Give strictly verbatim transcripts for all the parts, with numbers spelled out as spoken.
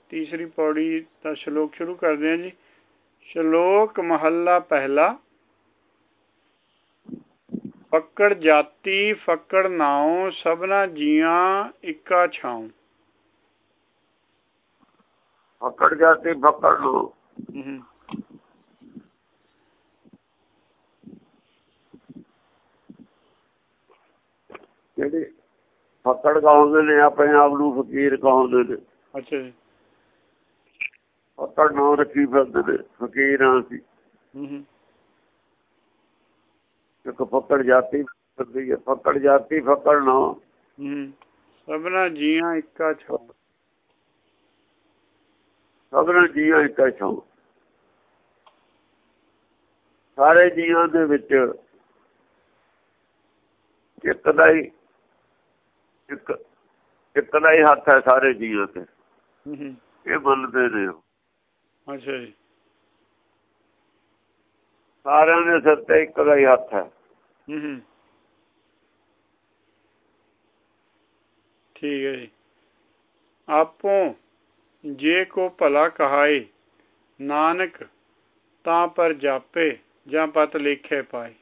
तीसरी पौड़ी का श्लोक शुरू करते हैं जी। श्लोक महला पहला। फक्कड़ जाति फक्कड़ नाओ सबना जिया इक्का छाऊं। फक्कड़ जाति फक्कड़ नाओ ਜਿਹੜੀ ਫੱਕੜ ਕਹਾਉਂਦੇ ਨੇ ਆਪਣੇ ਆਪ ਨੂੰ ਫਕੀਰ ਕਹਾਉਂਦੇ ਨੇ। ਅੱਛਾ ਜੀ। ਫੱਕੜ ਨਾਮ ਰੱਖੀ ਫਿਰਦੇ ਨੇ, ਫਕੀਰ ਹਾਂ ਅਸੀਂ। ਇੱਕ ਫੱਕੜ ਜਾਤੀ ਫਿਰਦੀ ਹੈ, ਫੱਕੜ ਜਾਤੀ ਫੱਕੜ ਨਾਮ ਸਭਨਾ ਜੀਆਂ ਇੱਕਾ ਛਾਂ। ਸਭਨਾ ਜੀਆਂ ਇੱਕਾ ਛਾਂ। ਸਾਰੇ ਜੀਆਂ ਦੇ ਵਿੱਚ ਇੱਕ ਦਾ ਹੀ ਇੱਕ ਇੱਕ ਦਾ ਹੀ ਹੱਥ ਹੈ ਸਾਰੇ ਜੀਆਂ ਤੇ, ਇਹ ਮੰਨਦੇ ਨੇ। ਅੱਛਾ ਜੀ। ਸਾਰਿਆਂ ਦੇ ਸਿਰ ਤੇ ਇੱਕ ਦਾ ਹੀ ਹੱਥ ਹੈ। ठीक है जी। आपो जे को भला कहाए नानक ता पर जापे ਜਾਂ ਪਤ ਲਿਖੇ ਪਾਏ।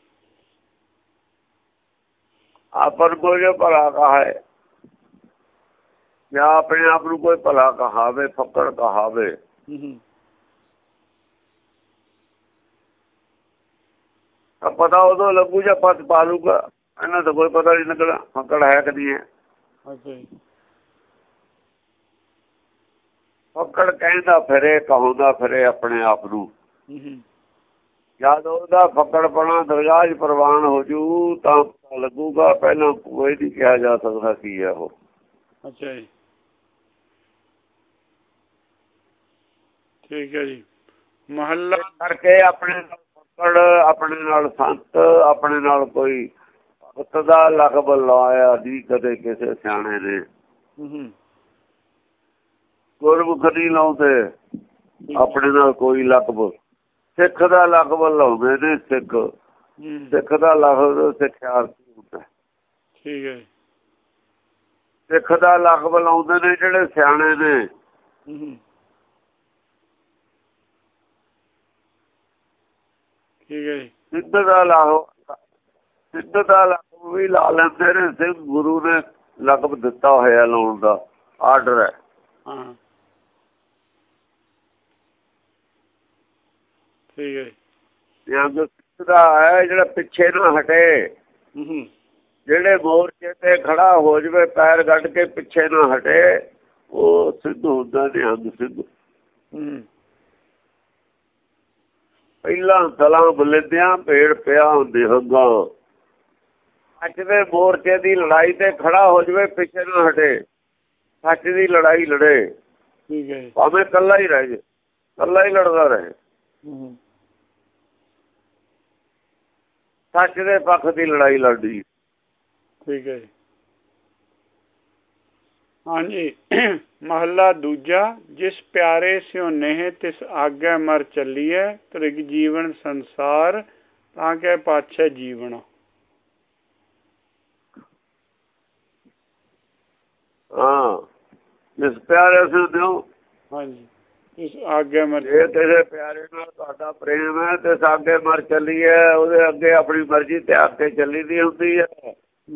ਆਪਨ ਕੋ ਜੋ ਭਲਾ ਕਹਾਏ ਜਾਂ ਆਪਣੇ ਆਪ ਨੂੰ ਕੋਈ ਭਲਾ ਕਹਾਵੇ, ਫੱਕੜ ਕਹਾਵੇ, ਤਾਂ ਪਤਾ ਉਦੋਂ ਲੱਗੂ ਜਾਂ ਪਤ ਪਾ ਲੂਗਾ। ਇਹਨਾਂ ਦਾ ਕੋਈ ਪਤਾ ਨਹੀਂ ਲੱਗਣਾ ਫੱਕੜ ਹੈ ਕਦੀ ਹੈ। ਫੱਕੜ ਕਹਿੰਦਾ ਫਿਰੇ, ਕਹਾਉਂਦਾ ਫਿਰੇ ਆਪਣੇ ਆਪ ਨੂੰ। ਜਦ ਉਹਦਾ ਫੱਕੜਪਣਾ ਦਰਗਾਹ ਚ ਪ੍ਰਵਾਨ ਹੋ ਜੂ ਤਾਂ ਪਤਾ ਲੱਗੂਗਾ। ਪਹਿਲਾਂ ਕੋਈ ਨਹੀਂ ਕਿਹਾ ਜਾ ਸਕਦਾ ਕੀ ਹੈ ਉਹ। ਅੱਛਾ ਜੀ, ਠੀਕ ਹੈ ਜੀ। ਮਹੱਲਾ ਕਰਕੇ ਆਪਣੇ ਫੱਕੜ, ਆਪਣੇ ਨਾਲ ਸੰਤ, ਆਪਣੇ ਨਾਲ ਕੋਈ ਭਗਤ ਦਾ ਲਕਬ ਲਾਇਆ ਨਹੀਂ ਕਦੇ ਕਿਸੇ ਸਿਆਣੇ ਨੇ। ਗੁਰਮੁਖ ਨਹੀਂ ਲਾਉਂਦੇ ਆਪਣੇ ਨਾਲ ਕੋਈ ਲਕਬ। ਸਿੱਖ ਦਾ ਲਕਬ ਲਾਉਂਦੇ ਨੇ, ਸਿੱਖ ਸਿੱਖ ਦਾ ਲਕਬ ਸਿੱਖਿਆਰਥੀ ਹੁੰਦਾ। ਠੀਕ ਹੈ। ਸਿੱਖ ਦਾ ਲਕਬ ਲਾਉਂਦੇ ਨੇ ਜਿਹੜੇ ਸਿਆਣੇ ਨੇ। ਠੀਕ ਹੈ ਜੀ। ਸਿੱਧ ਦਾ ਲਕਬ ਸਿੱਧ ਦਾ ਲਕਬ ਵੀ ਲਾ ਲੈਂਦੇ ਨੇ। ਸਿੰਘ ਗੁਰੂ ਨੇ ਲਕਬ ਦਿੱਤਾ ਹੋਇਆ ਲਾਉਣ ਦਾ, ਆਰਡਰ ਹੈ। ਹਾਂ, ਠੀਕ ਹੈ। ਸਿੱਧ ਦਾ ਹੈ ਜਿਹੜਾ ਪਿੱਛੇ ਨਾ ਹਟੇ, ਜਿਹੜੇ ਮੋਰਚੇ ਤੇ ਖੜਾ ਹੋ ਜਾਵੇ ਪੈਰ ਗੱਡ ਕੇ ਪਿੱਛੇ ਨਾ ਹਟੇ, ਉਹ ਸਿੱਧ ਹੁੰਦਾ ਨਿਹੰਗ ਸਿੰਘ। ਪਹਿਲਾਂ ਦਲਾਂ ਬੁਲੰਦਿਆਂ ਭੇੜ ਪਿਆ ਹੁੰਦੇ ਹੰਗਾ। ਸੱਚ ਦੇ ਮੋਰਚੇ ਦੀ ਲੜਾਈ ਤੇ ਖੜਾ ਹੋ ਜਾਵੇ, ਪਿੱਛੇ ਨਾ ਹਟੇ, ਸੱਚ ਦੀ ਲੜਾਈ ਲੜੇ, ਭਾਵੇਂ ਇਕੱਲਾ ਹੀ ਰਹਿ ਜਾਏ, ਇਕੱਲਾ ਹੀ ਲੜਦਾ ਰਹੇ, ਸੱਚ ਦੇ ਪੱਖ ਦੀ ਲੜਾਈ ਲੜਦੀ। ਠੀਕ ਹੈ ਜੀ। ਹਾਂਜੀ। ਮਹੱਲਾ ਦੂਜਾ। ਜਿਸ ਪਿਆਰੇ ਸਿਉ ਨੇਹ ਤਿਸ ਆਗੇ ਮਰ ਚੱਲੀਐ, ਤ੍ਰਿਗ ਜੀਵਨ ਸੰਸਾਰ ਤਾਂ ਕਿ ਪਾਛੈ ਜੀਵਨ। ਹਾਂ, ਜਿਸ ਪਿਆਰੇ ਸਿਉ ਦਿਓ, ਹਾਂਜੀ, ਇਸ ਆਗੇ ਮਰ, ਜੇ ਤੇਰੇ ਪਿਆਰੇ ਨਾਲ ਤੁਹਾਡਾ ਪ੍ਰੇਮ ਹੈ ਤੇ ਸਾਗੇ ਮਰ ਚੱਲੀਏ, ਉਹਦੇ ਅੱਗੇ ਆਪਣੀ ਮਰਜ਼ੀ ਤਿਆਗ ਕੇ ਚੱਲੀ ਦੀ ਹੁੰਦੀ ਹੈ।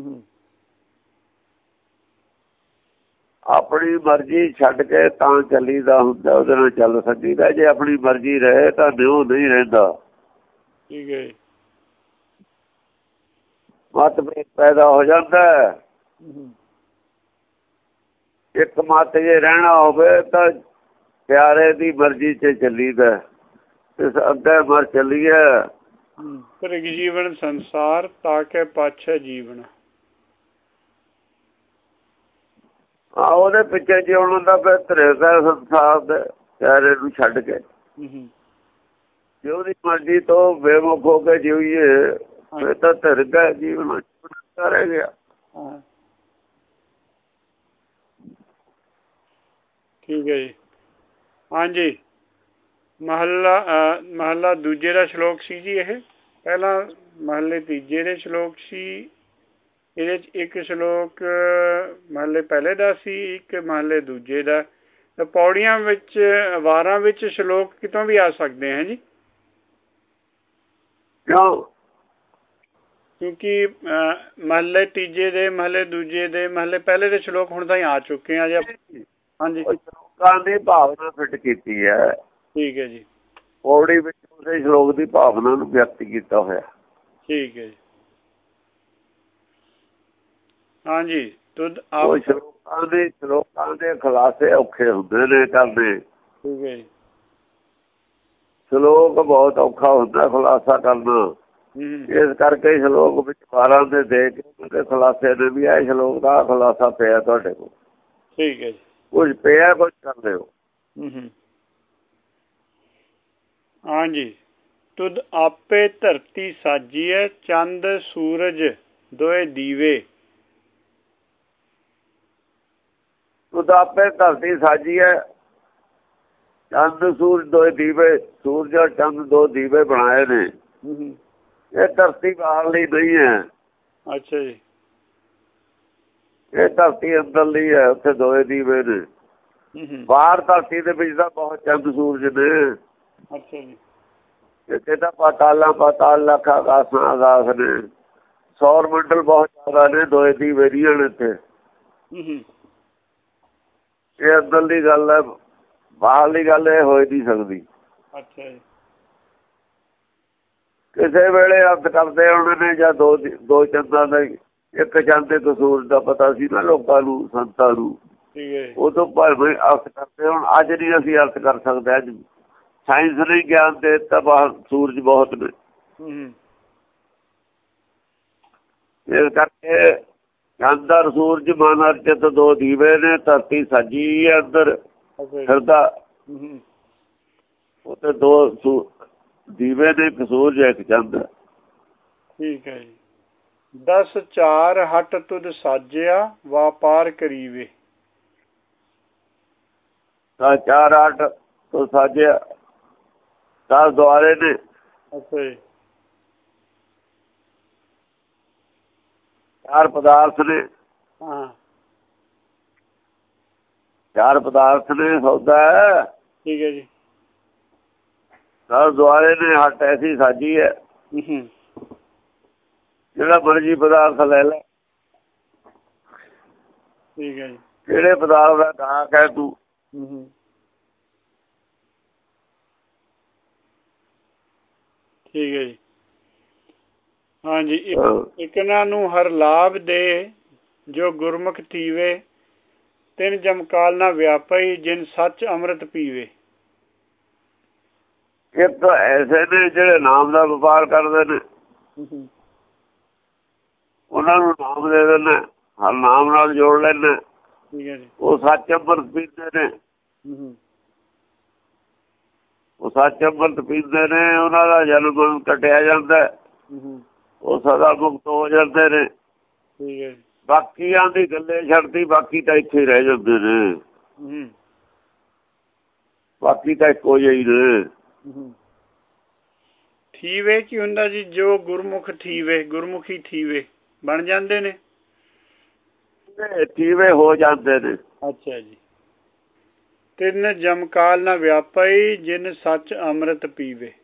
ਆਪਣੀ ਮਰਜ਼ੀ ਛੱਡ ਕੇ ਤਾਂ ਚੱਲੀਦਾ ਹੁੰਦਾ, ਉਹਦੇ ਨਾਲ ਚੱਲ ਸਕੀਦਾ। ਜੇ ਆਪਣੀ ਮਰਜ਼ੀ ਰਹੇ ਤਾਂ ਦਿਓ ਨਹੀਂ ਰਹਿੰਦਾ। ਠੀਕ ਹੈ। ਮਤਭੇਦ ਪੈਦਾ ਹੋ ਜਾਂਦਾ। ਇੱਕ ਮਤ ਜੇ ਰਹਿਣਾ ਹੋਵੇ ਤਾਂ ਪਿਆਰੇ ਦੀ ਮਰਜ਼ੀ ਚ ਚੱਲੀਦਾ। ਇਸ ਅੱਗੇ ਮਰ ਚੱਲੀਏ, ਤ੍ਰਿਗ ਜੀਵਨ ਸੰਸਾਰ ਤਾਂ ਕਿ ਪਾਛੈ ਜੀਵਨ। ਹਾਂ, ਉਹਦੇ ਪਿੱਛੇ ਜਿਉਣ ਹੁੰਦਾ ਫਿਰ ਧਰੇਗਾ ਸੰਸਾਰ ਦੇ ਪਿਆਰੇ ਨੂੰ ਛੱਡ ਕੇ। ਜੇ ਉਹਦੀ ਮਰਜ਼ੀ ਤੋਂ ਬੇਮੁਖ ਹੋ ਕੇ ਜਿਉਈਏ ਫਿਰ ਤਾਂ ਧਰੇਗਾ ਜੀਵਨ ਰਹਿ ਗਿਆ। ਠੀਕ ਹੈ ਜੀ। ਹਾਂਜੀ। ਮਹੱਲਾ ਮਹੱਲਾ ਦੂਜੇ ਦਾ ਸ਼ਲੋਕ ਸੀ ਜੀ ਇਹ। ਪਹਿਲਾਂ ਮਹੱਲੇ ਤੀਜੇ ਦੇ ਸ਼ਲੋਕ ਸੀ। ਇਹਦੇ ਚ ਇੱਕ ਸ਼ਲੋਕ ਮਹੱਲੇ ਪਹਿਲੇ ਦਾ ਸੀ, ਇੱਕ ਮਹੱਲੇ ਦੂਜੇ ਦਾ। ਪੌੜੀਆਂ ਵਿੱਚ ਵਾਰਾਂ ਵਿੱਚ ਸ਼ਲੋਕ ਕਿਤੋਂ ਵੀ ਆ ਸਕਦੇ ਹੈ ਜੀ? ਕਿਉਂ? ਕਿਉਂਕਿ ਮਹੱਲੇ ਤੀਜੇ ਦੇ, ਮਹੱਲੇ ਦੂਜੇ ਦੇ, ਮਹੱਲੇ ਪਹਿਲੇ ਦੇ ਸ਼ਲੋਕ ਹੁਣ ਤਾਂ ਹੀ ਆ ਚੁੱਕੇ ਆ ਜੀ। ਹਾਂਜੀ, ਸ਼ਲੋਕਾਂ ਦੀ ਭਾਵਨਾ ਫਿੱਟ ਕੀਤੀ ਹੈ। ਠੀਕ ਹੈ ਜੀ। ਪੌੜੀ ਵਿੱਚ ਉਸੇ ਸ਼ਲੋਕ ਦੀ ਭਾਵਨਾ ਨੂੰ ਵਿਅਕਤ ਕੀਤਾ ਹੋਇਆ। ਠੀਕ ਹੈ ਜੀ। ਹਾਂਜੀ, ਤੁਧ ਉਹ ਸ਼ਲੋਕਾਂ ਦੇ ਸ਼ਲੋਕਾਂ ਦੇ ਖੁਲਾਸੇ ਔਖੇ ਹੁੰਦੇ ਨੇ ਕਰਦੇ। ਠੀਕ ਹੈ ਜੀ। ਸ਼ਲੋਕ ਬਹੁਤ ਔਖਾ ਹੁੰਦਾ ਖੁਲਾਸਾ ਕਰਨਾ, ਇਸ ਕਰਕੇ ਸ਼ਲੋਕ ਵਿੱਚ ਵਾਰਾਂ ਦੇ ਦੇ ਕੇ ਖੁਲਾਸੇ ਦੇ ਵੀ ਇਹ ਸ਼ਲੋਕ ਦਾ ਖੁਲਾਸਾ ਪਿਆ ਤੁਹਾਡੇ ਕੋਲ। ਠੀਕ ਹੈ ਜੀ। ਕੁਝ ਪਿਆ ਕੁਝ ਕਰਦੇ ਹੋ। ਹਾਂਜੀ, ਤੁਧ ਆਪੇ ਧਰਤੀ ਸਾਜੀਐ, ਚੰਦ ਸੂਰਜ ਦੋਏ ਦੀਵੇ। ਤੁਧ ਆਪੇ ਧਰਤੀ ਸਾਜੀਐ, ਚੰਦ ਸੂਰਜ ਦੋਏ ਦੀਵੇ। ਸੂਰਜ ਔਰ ਚੰਦ ਦੋ ਦੀਵੇ ਬਣਾਏ ਨੇ। ਇਹ ਧਰਤੀ ਬਾਹਰ ਲਈ ਨਹੀਂ ਹੈ। ਅੱਛਾ ਜੀ। ਇਹ ਧਰਤੀ ਅੰਦਰਲੀ ਹੈ, ਉੱਥੇ ਦੋਏ ਦੀਵੇ ਨੇ। ਬਾਹਰ ਧਰਤੀ ਦੇ ਵਿੱਚ ਤਾਂ ਬਹੁਤ ਚੰਦ ਸੂਰਜ ਨੇ। ਅੱਛਾ ਜੀ। ਇੱਥੇ ਤਾਂ ਪਾਤਾਲਾਂ ਪਾਤਾਲ ਲੱਖ ਆਕਾਸ਼ਾਂ ਆਕਾਸ਼ ਨੇ। ਸੌਰ ਮੰਡਲ ਬਹੁਤ ਜ਼ਿਆਦਾ ਨੇ, ਦੋਏ ਦੀਵੇ ਦੀਆਂ ਨੇ ਇੱਥੇ। ਇਹ ਅੰਦਰਲੀ ਗੱਲ ਹੈ, ਬਾਹਰਲੀ ਗੱਲ ਇਹ ਹੋ ਨਹੀਂ ਸਕਦੀ। ਅੱਛਾ ਜੀ। ਕਿਸੇ ਵੇਲੇ ਅਰਥ ਕਰਦੇ ਹੋਣੇ ਨੇ ਜਾਂ ਦੋ ਦੋ ਚੰਦਾਂ ਦਾ, ਇੱਕ ਚੰਦ ਇੱਕ ਸੂਰਜ ਦਾ ਪਤਾ ਸੀ ਨਾ ਲੋਕਾਂ ਨੂੰ, ਸੰਤਾਂ ਨੂੰ। ਉਹ ਤੋਂ ਭਾਵੇਂ ਅਰਥ ਕਰਦੇ ਹੁਣ, ਅੱਜ ਨਹੀਂ ਅਸੀਂ ਅਰਥ ਕਰ ਸਕਦੇ। ਅੱਜ ਸਾਇੰਸ ਨੇ ਗਿਆਨ ਦੇ ਦਿੱਤਾ, ਬਾਹਰ ਸੂਰਜ ਬਹੁਤ ਨੇ। ਇਸ ਕਰਕੇ ਚੰਦ ਔਰ ਸੂਰਜ ਮਨ ਅਰ ਚਿੱਤ ਦੋ ਦੀਵੇ ਨੇ। ਧਰਤੀ ਸਾਜੀ ਹੈ ਅੰਦਰ ਫਿਰਦਾ, ਉੱਥੇ ਦੋ ਦੀਵੇ ਨੇ, ਇੱਕ ਸੂਰਜ ਇੱਕ ਚੰਦ। ਠੀਕ ਹੈ ਜੀ। ਦਸ ਚਾਰ ਹੱਟ ਤੁਧ ਸਾਜਿਆ, ਵਾਪਾਰ ਕਰੀਵੇ। ਤਾਂ ਚਾਰ ਹੱਟ ਤੁਧ ਸਾਜਿਆ, ਦਸ ਦੁਆਰੇ ਨੇ। ਅੱਛਾ ਜੀ। ਚਾਰ ਪਦਾਰਥ ਨੇ। ਹਾਂ, ਚਾਰ ਪਦਾਰਥ ਨੇ, ਸੌਦਾ ਹੈ। ਠੀਕ ਹੈ ਜੀ। ਦਸ ਦੁਆਰੇ ਨੇ, ਹੱਟ ਐਸੀ ਸਾਜੀ ਹੈ ਜਿਹੜਾ ਮਰਜੀ ਪਦਾਰਥ ਲੈ ਲੈ। ਠੀਕ ਹੈ ਜੀ। ਕਿਹੜੇ ਪਦਾਰਥ ਦਾ ਗਾਹਕ ਹੈ ਤੂੰ? ਠੀਕ ਹੈ ਜੀ। ਹਾਂਜੀ, ਇੱਕ ਇਹਨਾਂ ਨੂੰ ਹਰ ਲਾਭ ਦੇ, ਜੋ ਗੁਰਮੁਖ ਥੀਵੇ। ਤਿੰਨ ਜਮਕਾਲ ਨਾ ਵਿਆਪਈ, ਜਿਨ ਸੱਚ ਅੰਮ੍ਰਿਤ ਪੀਵੇ। ਇੱਕ ਐਸੇ ਨੇ ਜਿਹੜੇ ਨਾਮ ਦਾ ਵਪਾਰ ਕਰਦੇ ਨੇ, ਉਹਨਾਂ ਨੂੰ ਨਾਮ ਦੇ ਦਿੰਦੇ, ਹਰ ਨਾਮ ਨਾਲ ਜੋੜ ਲੈਂਦੇ। ਉਹ ਸੱਚ ਅੰਮ੍ਰਿਤ ਪੀਂਦੇ ਨੇ। ਉਹ ਸੱਚ ਅੰਮ੍ਰਿਤ ਪੀਂਦੇ ਨੇ, ਉਹਨਾਂ ਦਾ ਜਨਮ ਕੱਟਿਆ ਜਾਂਦਾ, ਉਹ ਸਦਾ ਮੁਕਤ ਹੋ ਜਾਂਦੇ ਨੇ। ਬਾਕੀਆਂ ਦੀ ਗੱਲੇ ਛੱਡਦੀ, ਬਾਕੀ ਤਾਂ ਇੱਥੇ ਰਹਿ ਜਾਂਦੇ ਨੇ। ਬਾਕੀ ਤਾਂ ਇੱਕੋ ਜਿਹੀ ਨੇ। ਥੀਵੇ ਕੀ ਹੁੰਦਾ ਜੀ? ਜੋ ਗੁਰਮੁਖ ਥੀਵੇ, ਗੁਰਮੁਖੀ ਥੀਵੇ ਬਣ ਜਾਂਦੇ ਨੇ, ਥੀਵੇ ਹੋ ਜਾਂਦੇ ਨੇ। ਅੱਛਾ ਜੀ। ਤਿੰਨ ਜਮਕਾਲ ਨਾ ਵਿਆਪਈ, ਜਿਨ ਸੱਚ ਅੰਮ੍ਰਿਤ ਪੀਵੇ।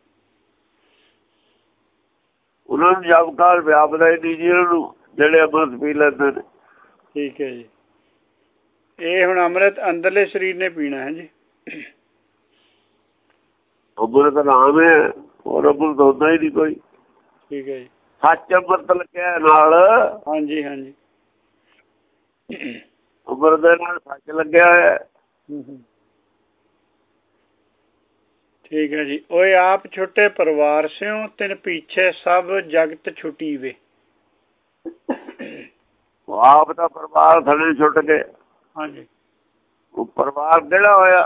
ਉਹਨਾਂ ਨੂੰ ਜਮਕਾਲ ਵਿਆਪਦਾ ਹੀ ਨਹੀਂ ਜੀ, ਉਹਨਾਂ ਨੂੰ ਜਿਹੜੇ ਅੰਮ੍ਰਿਤ ਪੀ ਲੈਂਦੇ ਨੇ। ਠੀਕ ਹੈ ਜੀ। ਇਹ ਹੁਣ ਅੰਮ੍ਰਿਤ ਅੰਦਰਲੇ ਸਰੀਰ ਨੇ ਪੀਣਾ ਹੈ ਜੀ। ਅੰਮ੍ਰਿਤ ਨਾਮ ਹੈ, ਹੋਰ ਅੰਮ੍ਰਿਤ ਹੁੰਦਾ ਹੀ ਨਹੀਂ ਕੋਈ। ਠੀਕ ਹੈ ਜੀ। ਸੱਚ ਅੰਮ੍ਰਿਤ ਲੱਗਿਆ ਨਾਲ। ਹਾਂਜੀ ਹਾਂਜੀ। ਅੰਮ੍ਰਿਤ ਦੇ ਨਾਲ ਸੱਚ ਲੱਗਿਆ ਹੋਇਆ। ਠੀਕ ਹੈ ਜੀ। ਓਏ ਆਪ ਛੋਟੇ ਪਰਿਵਾਰ ਸਿਓ, ਤਿਨ ਪਿੱਛੇ ਸਭ ਜਗਤ ਛੁਟੀਵੇ। ਆਪ ਦਾ ਪਰਿਵਾਰ ਥਲੇ ਛੁੱਟ ਗਏ। ਹਾਂਜੀ। ਉਹ ਪਰਿਵਾਰ ਕਿਹੜਾ ਹੋਇਆ?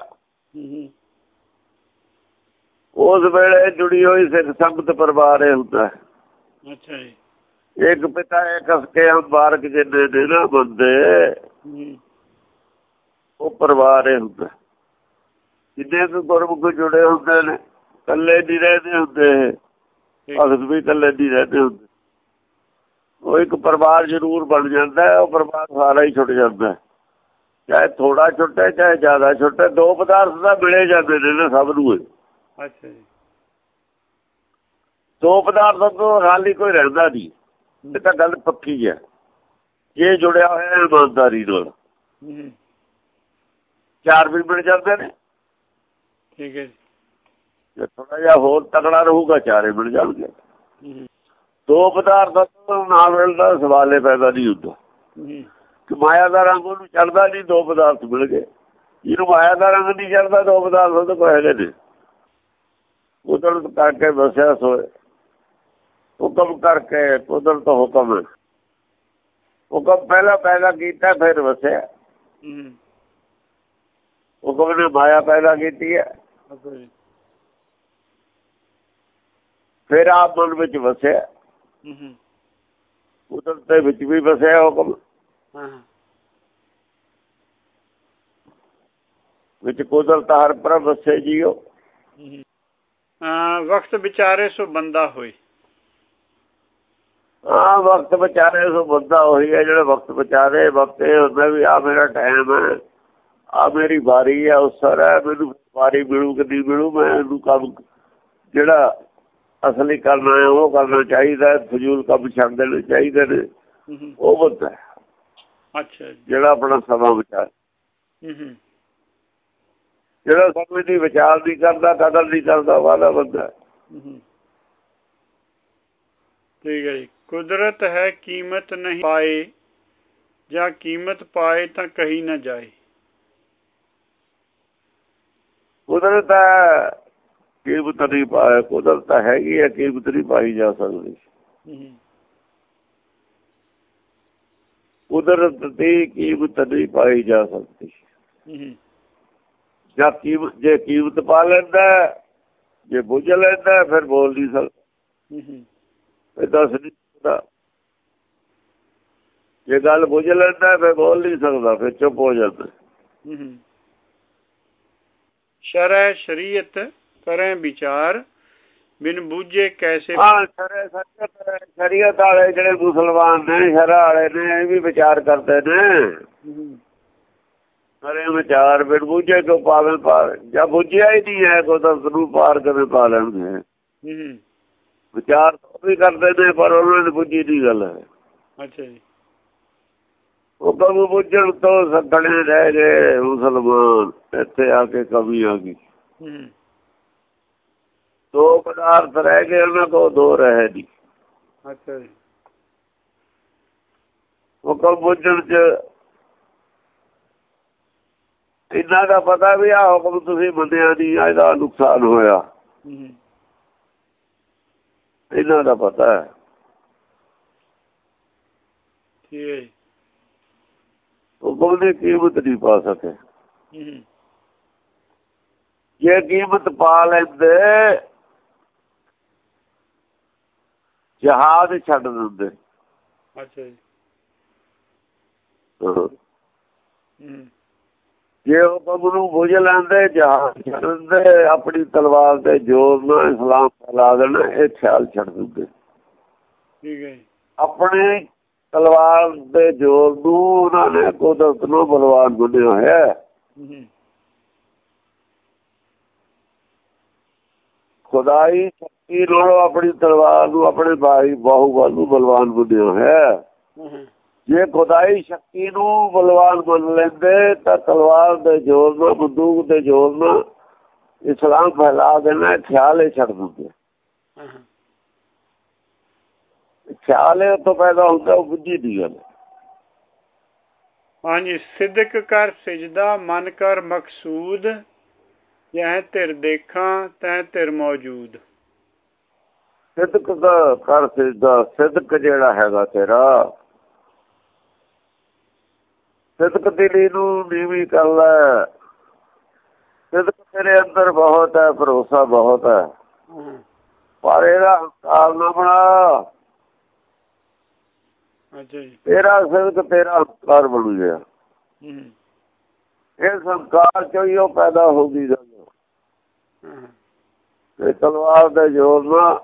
ਉਸ ਵੇਲੇ ਜੁੜੀ ਹੋਈ ਸਿੱਖ ਸੰਗਤ ਪਰਿਵਾਰ ਇਹ ਹੁੰਦਾ। ਅੱਛਾ ਜੀ। ਇੱਕ ਪਿਤਾ ਇੱਕ ਅਸਕੇ ਬਾਰਕ ਜਿੰਨੇ ਨੇ ਨਾ ਬੰਦੇ, ਉਹ ਪਰਿਵਾਰ ਇਹ ਹੁੰਦਾ। ਜਿੰਨੇ ਕੁ ਗੁਰਮੁਖ ਜੁੜੇ ਹੁੰਦੇ ਨੇ, ਇਕੱਲੇ ਨਹੀਂ ਰਹਿੰਦੇ ਹੁੰਦੇ। ਭਗਤ ਵੀ ਇਕੱਲੇ ਨਹੀਂ ਰਹਿੰਦੇ ਹੁੰਦੇ। ਉਹ ਇੱਕ ਪਰਿਵਾਰ ਜ਼ਰੂਰ ਬਣ ਜਾਂਦਾ, ਉਹ ਪਰਿਵਾਰ ਸਾਰਾ ਹੀ ਛੁੱਟ ਜਾਂਦਾ। ਚਾਹੇ ਥੋੜਾ ਛੁੱਟੇ ਚਾਹੇ ਜ਼ਿਆਦਾ ਛੁੱਟੇ, ਦੋ ਪਦਾਰਥ ਤਾਂ ਮਿਲੇ ਜਾਂਦੇ ਨੇ ਨਾ ਸਭ ਨੂੰ। ਅੱਛਾ ਜੀ। ਦੋ ਪਦਾਰਥਾਂ ਤੋਂ ਖਾਲੀ ਕੋਈ ਰਹਿੰਦਾ ਨਹੀਂ, ਇਹ ਤਾਂ ਗੱਲ ਪੱਕੀ ਹੈ। ਜੇ ਜੁੜਿਆ ਹੋਇਆ ਇਮਾਨਦਾਰੀ ਨਾਲ ਚਾਰ ਵੀ ਮਿਲ ਜਾਂਦੇ ਨੇ। ਠੀਕ ਹੈ। ਜੇ ਥੋੜਾ ਜਿਹਾ ਹੋਰ ਤਕੜਾ ਰਹੂਗਾ ਚਾਰੇ ਮਿਲ ਜਾਣਗੇ। ਦੋ ਪਦਾਰਥਾਂ ਤੋਂ ਨਾ ਮਿਲਦਾ ਸਵਾਲੇ ਪੈਦਾ ਨਹੀਂ ਹੁੰਦਾ ਕਿ ਮਾਇਆ ਦਾ ਰੰਗ ਉਹਨੂੰ ਚੜਦਾ ਨਹੀਂ, ਦੋ ਪਦਾਰਥ ਮਿਲ ਗਏ। ਜਿਹਨੂੰ ਮਾਇਆ ਦਾ ਰੰਗ ਨਹੀਂ ਚੜਦਾ ਦੋ ਪਦਾਰਥ ਉਹਦੇ ਕੋਲ ਹੈਗੇ ਨੇ। ਕੁਦਰਤ ਕਰਕੇ ਵਸਿਆ ਸੋਏ, ਹੁਕਮ ਕਰਕੇ ਕੁਦਰਤ ਹੁਕਮ, ਹੁਕਮ ਪਹਿਲਾਂ ਪੈਦਾ ਕੀਤਾ ਫਿਰ ਵਸਿਆ। ਹੁਕਮ ਨੇ ਮਾਇਆ ਪੈਦਾ ਕੀਤੀ ਹੈ, ਫਿਰ ਆਪ ਮਨ ਵਿੱਚ ਵਸਿਆ। ਕੁਦਰਤ ਦੇ ਵਿੱਚ ਵੀ ਵਸਿਆ ਹੁਕਮ, ਵਿੱਚ ਕੁਦਰਤ ਹਰ ਪ੍ਰਭ ਵਸੇ ਜੀਓ। ਵਕਤ ਵਿਚਾਰੇ ਸੋ ਬੰਦਾ ਹੋਏ। ਹਾਂ, ਵਕਤ ਵਿਚਾਰੇ ਸੋ ਬੰਦਾ ਉਹੀ ਹੈ ਜਿਹੜਾ ਵਕਤ ਵਿਚਾਰੇ। ਵਕਤ ਇਹ ਹੁੰਦਾ ਵੀ ਆਹ ਮੇਰਾ ਟਾਈਮ ਹੈ, ਆਹ ਮੇਰੀ ਵਾਰੀ ਹੈ, ਉਸਰ ਹੈ, ਮੈਨੂੰ ਵਾਰੀ ਮਿਲੂ ਕਿ ਨਹੀਂ ਮਿਲੂ, ਮੈਂ ਇਹਨੂੰ ਕੰਮ ਜਿਹੜਾ ਅਸਲੀ ਕਰਨਾ ਹੈ ਉਹ ਕਰਨਾ ਚਾਹੀਦਾ, ਫਜ਼ੂਲ ਕੰਮ ਛੱਡ ਦੇਣੇ ਚਾਹੀਦੇ ਨੇ, ਉਹ ਬੰਦਾ ਹੈ। ਅੱਛਾ। ਜਿਹੜਾ ਆਪਣਾ ਸਮਾਂ ਵਿਚਾਰ, ਜਿਹੜਾ ਸਮੇਂ ਦੀ ਵਿਚਾਰ ਨਹੀਂ ਕਰਦਾ, ਕਦਰ ਨਹੀਂ ਕਰਦਾ, ਵਾਲਾ ਬੰਦਾ। ਠੀਕ ਹੈ ਜੀ। ਕੁਦਰਤ ਹੈ ਕੀਮਤ ਨਹੀਂ ਪਾਏ, ਜਾਂ ਕੀਮਤ ਪਾਏ ਤਾਂ ਕਹੀ ਨਾ ਜਾਏ। ਕੁਦਰਤ ਹੈ ਕੀਮਤ ਨਹੀਂ ਪਾਏ, ਕੁਦਰਤ ਹੈਗੀ ਹੈ, ਕੀਮਤ ਨਹੀਂ ਪਾਈ ਜਾ ਸਕਦੀ। ਕੁਦਰਤ ਦੀ ਕੀਮਤ ਨਹੀਂ ਪਾਈ ਜਾ ਸਕਦੀ। ਜਾਂ ਕੀਮਤ ਜੇ ਕੀਮਤ ਪਾ ਲੈਂਦਾ, ਜੇ ਬੁੱਝ ਲੈਂਦਾ ਫਿਰ ਬੋਲ ਨਹੀਂ ਸਕਦਾ, ਫਿਰ ਦੱਸ ਨਹੀਂ ਸਕਦਾ। ਜੇ ਗੱਲ ਬੁੱਝ ਲੈਂਦਾ ਫਿਰ ਬੋਲ ਨਹੀਂ ਸਕਦਾ, ਫਿਰ ਚੁੱਪ ਹੋ ਜਾਂਦਾ। ਸ਼ਰੈ ਸ਼ਰੀਅਤ ਕਰੇ ਵਿਚਾਰ, ਬਿਨ ਬੂਝੇ ਕੈਸੇ। ਹਾਂ, ਸ਼ਰੀਅਤ ਵਾਲੇ ਜਿਹੜੇ ਮੁਸਲਮਾਨ ਨੇ, ਸ਼ਰ੍ਹਾ ਵਾਲੇ ਨੇ, ਇਹ ਵੀ ਵਿਚਾਰ ਕਰਦੇ ਨੇ। ਕਰੇ ਵਿਚਾਰ ਬਿਨ ਬੂਝੇ ਕਿਉਂ ਪਾਵੇ ਪਾਰ, ਜਾਂ ਬੁੱਝਿਆ ਹੀ ਨਹੀਂ ਹੈ ਕੁਦਰਤ ਨੂੰ, ਪਾਰ ਕਿਵੇਂ ਪਾ ਲੈਣਗੇ। ਵਿਚਾਰ ਵੀ ਕਰਦੇ ਨੇ ਪਰ ਉਹਨਾਂ ਨੇ ਬੁੱਝੀ ਦੀ ਗੱਲ ਹੈ। ਅੱਛਾ ਜੀ। ਉਹ ਕਬੂ ਬੁੱਝਣ ਤੋਂ ਸੱਖਣੇ ਰਹਿ ਗਏ ਮੁਸਲਮਾਨ, ਇੱਥੇ ਆ ਕੇ ਕਮੀ ਆ ਗਈ। ਦੋ ਪਦਾਰਥ ਰਹਿ ਗਏ ਉਹਨਾਂ ਕੋਲ, ਦੋ ਰਹੇ ਨਹੀਂ। ਅੱਛਾ ਜੀ। ਹੁਕਮ ਬੁੱਝਣ ਚ ਇਹਨਾਂ ਦਾ ਪਤਾ ਵੀ ਆਹ ਹੁਕਮ ਤੁਸੀਂ ਮੰਨਿਆ ਨਹੀਂ, ਇਹਦਾ ਨੁਕਸਾਨ ਹੋਇਆ, ਇਹਨਾਂ ਦਾ ਪਤਾ ਹੈ। ਹੁਕਮ ਦੀ ਕੀਮਤ ਨਹੀਂ ਪਾ ਸਕੇ। ਜੇ ਕੀਮਤ ਪਾ ਲੈਂਦੇ ਜਹਾਜ਼ ਛੱਡ ਦਿੰਦੇ। ਅੱਛਾ ਜੀ। ਜੇ ਹੁਕਮ ਨੂੰ ਬੁੱਝ ਲੈਂਦੇ ਜਹਾਜ਼ ਛੱਡ ਦਿੰਦੇ, ਆਪਣੀ ਤਲਵਾਰ ਦੇ ਜ਼ੋਰ ਨਾਲ ਇਸਲਾਮ ਫੈਲਾ ਦੇਣਾ, ਇਹ ਖਿਆਲ ਛੱਡ ਦਿੰਦੇ। ਠੀਕ ਹੈ। ਆਪਣੇ ਤਲਵਾਰ ਦੇ ਜ਼ੋਰ ਨੂੰ ਉਹਨਾਂ ਨੇ ਕੁਦਰਤ ਨੂੰ ਬਲਵਾਨ ਮੰਨਿਆ ਹੋਇਆ। ਖੁਦਾਈ ਸ਼ਕਤੀ ਨਾਲੋਂ ਆਪਣੀ ਤਲਵਾਰ ਨੂੰ, ਆਪਣੇ ਭਾਈ ਬਾਹੂਬਲ ਨੂੰ ਬਲਵਾਨ ਮੰਨਿਆ ਹੋਇਆ। ਜੇ ਖੁਦਾਈ ਸ਼ਕਤੀ ਨੂੰ ਬਲਵਾਨ ਮੰਨ ਲੈਂਦੇ ਤਾਂ ਤਲਵਾਰ ਦੇ ਜ਼ੋਰ ਨਾਲ, ਬੰਦੂਕ ਦੇ ਜ਼ੋਰ ਨਾਲ ਇਸਲਾਮ ਫੈਲਾ ਦੇਣਾ, ਖਿਆਲ ਹੀ ਛੱਡ ਦਿੰਦੇ। ਖਿਆਲ ਇਹ ਤੋਂ ਪੈਦਾ ਹੁੰਦਾ, ਉਹ ਬੁੱਝੀ ਦੀ ਗੱਲ। ਹਾਂਜੀ। ਸਿਦਕ ਕਰ ਸਿਜਦਾ ਮਨ ਕਰ ਮਕਸੂਦ, ਜੈ ਧਿਰ ਦੇਖਾਂ ਤੈ ਧਿਰ ਮੌਜੂਦ। ਸਿਦਕ ਕਰ ਸਿਜਦਾ, ਸਿਦਕ ਜਿਹੜਾ ਹੈਗਾ ਤੇਰਾ, ਸਿਦਕ ਦਿਲੀ ਨੂੰ ਨੀਵੀਂ ਕਰ ਲੈ। ਸਿਦਕ ਤੇਰੇ ਅੰਦਰ ਬਹੁਤ ਹੈ, ਭਰੋਸਾ ਬਹੁਤ ਹੈ, ਪਰ ਇਹਦਾ ਹੰਕਾਰ ਨਾ ਬਣਾ। ਤੇਰਾ ਸਿਦਕ ਤੇਰਾ ਹੰਕਾਰ ਬਣ ਗਿਆ। ਇਹ ਸੰਕਾਰ ਚੋਂ ਹੀ ਉਹ ਪੈਦਾ ਹੋ ਗਈ ਗੱਲ। ਇਹ ਤਲਵਾਰ ਦੇ ਜ਼ੋਰ ਨਾਲ,